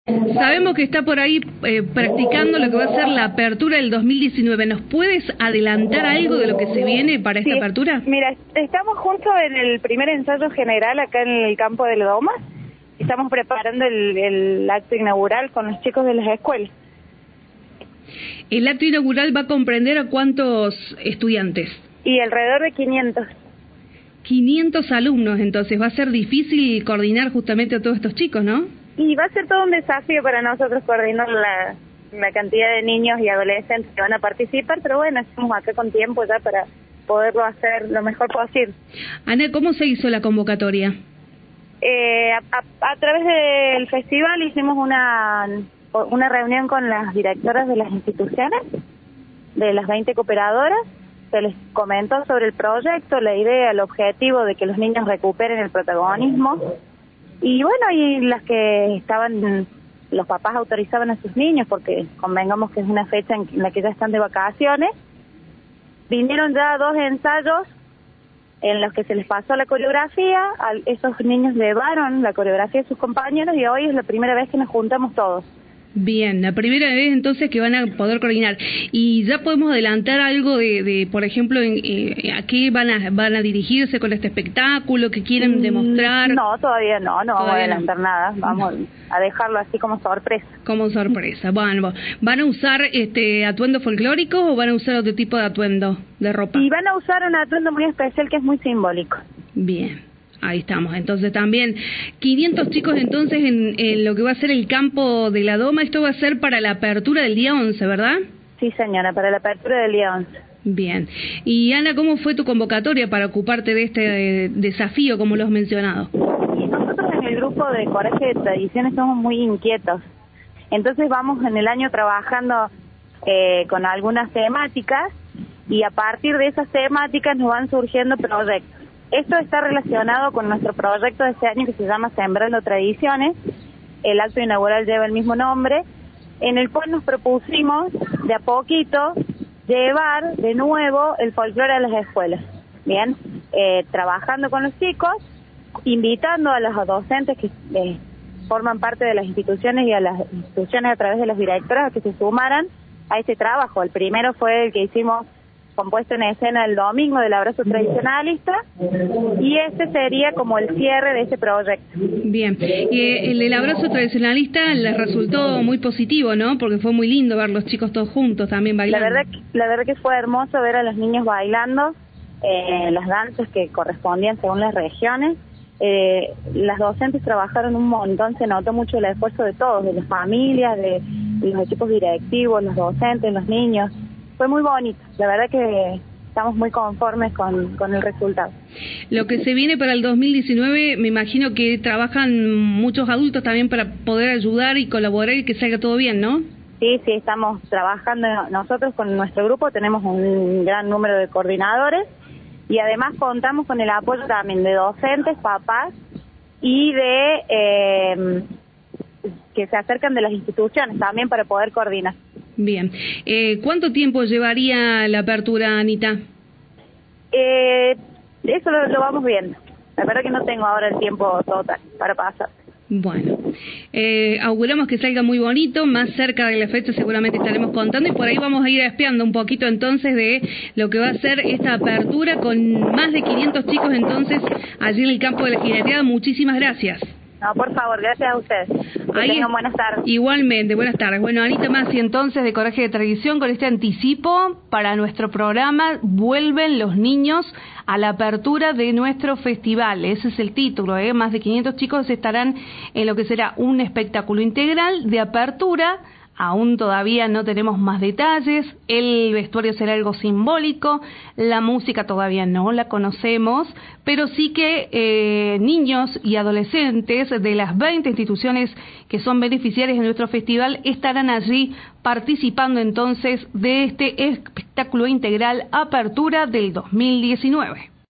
Sabemos que está por ahí practicando lo que va a ser la apertura del 2019. ¿Nos puedes adelantar algo de lo que se viene para esta apertura? Mira, estamos justo en el primer ensayo general acá en el campo de Lomas. Estamos preparando el acto inaugural con los chicos de las escuelas. ¿El acto inaugural va a comprender a cuántos estudiantes? Y alrededor de 500. 500 alumnos, entonces va a ser difícil coordinar justamente a todos estos chicos, ¿no? Y va a ser todo un desafío para nosotros coordinar la cantidad de niños y adolescentes que van a participar, pero bueno, estamos acá con tiempo ya para poderlo hacer lo mejor posible. Ana, ¿cómo se hizo la convocatoria? A través del festival hicimos una reunión con las directoras de las instituciones, de las 20 cooperadoras. Se les comentó sobre el proyecto, la idea, el objetivo de que los niños recuperen el protagonismo. Y bueno, y las que estaban, los papás autorizaban a sus niños, porque convengamos que es una fecha en la que ya están de vacaciones. Vinieron ya 2 ensayos en los que se les pasó la coreografía, esos niños llevaron la coreografía a sus compañeros y hoy es la primera vez que nos juntamos todos. Bien, la primera vez entonces que van a poder coordinar. Y ya podemos adelantar algo de por ejemplo, a qué van a dirigirse con este espectáculo, qué quieren demostrar. No, todavía no vamos a adelantar nada, vamos a dejarlo así como sorpresa. Como sorpresa. Bueno, ¿van a usar atuendos folclóricos o van a usar otro tipo de atuendo, de ropa? Y van a usar un atuendo muy especial que es muy simbólico. Bien. Ahí estamos, entonces también 500 chicos entonces en lo que va a ser el campo de la Doma. Esto va a ser para la apertura del día 11, ¿verdad? Sí, señora, para la apertura del día 11. Bien. Y Ana, ¿cómo fue tu convocatoria para ocuparte de este desafío, como lo has mencionado? Y nosotros en el grupo de Coraje de Tradiciones somos muy inquietos. Entonces vamos en el año trabajando con algunas temáticas y a partir de esas temáticas nos van surgiendo proyectos. Esto está relacionado con nuestro proyecto de este año que se llama Sembrando Tradiciones. El acto inaugural lleva el mismo nombre, en el cual nos propusimos de a poquito llevar de nuevo el folclore a las escuelas. Bien, trabajando con los chicos, invitando a los docentes que forman parte de las instituciones y a las instituciones a través de las directoras a que se sumaran a este trabajo. El primero fue el que hicimos compuesto en escena el domingo del abrazo tradicionalista y este sería como el cierre de ese proyecto. Bien, el abrazo tradicionalista les resultó muy positivo, ¿no? Porque fue muy lindo ver los chicos todos juntos también bailando. La verdad que fue hermoso ver a los niños bailando las danzas que correspondían según las regiones. Las docentes trabajaron un montón, se notó mucho el esfuerzo de todos, de las familias, de los equipos directivos, los docentes, los niños. Fue muy bonito, la verdad que estamos muy conformes con el resultado. Lo que se viene para el 2019, me imagino que trabajan muchos adultos también para poder ayudar y colaborar y que salga todo bien, ¿no? Sí, estamos trabajando nosotros con nuestro grupo, tenemos un gran número de coordinadores y además contamos con el apoyo también de docentes, papás y de que se acercan de las instituciones también para poder coordinar. Bien. ¿Cuánto tiempo llevaría la apertura, Anita? Eso lo vamos viendo. La verdad que no tengo ahora el tiempo total para pasar. Bueno, auguramos que salga muy bonito, más cerca de la fecha seguramente estaremos contando y por ahí vamos a ir espiando un poquito entonces de lo que va a ser esta apertura con más de 500 chicos entonces allí en el campo de la Gineteada. Muchísimas gracias. No, por favor, gracias a ustedes. Que tengan buenas tardes. Igualmente, buenas tardes. Bueno, Anita Masi entonces de Coraje de Tradición con este anticipo para nuestro programa. Vuelven los niños a la apertura de nuestro festival. Ese es el título, ¿eh? Más de 500 chicos estarán en lo que será un espectáculo integral de apertura. Aún todavía no tenemos más detalles, el vestuario será algo simbólico, la música todavía no la conocemos, pero sí que niños y adolescentes de las 20 instituciones que son beneficiarias de nuestro festival estarán allí participando entonces de este espectáculo integral Apertura del 2019.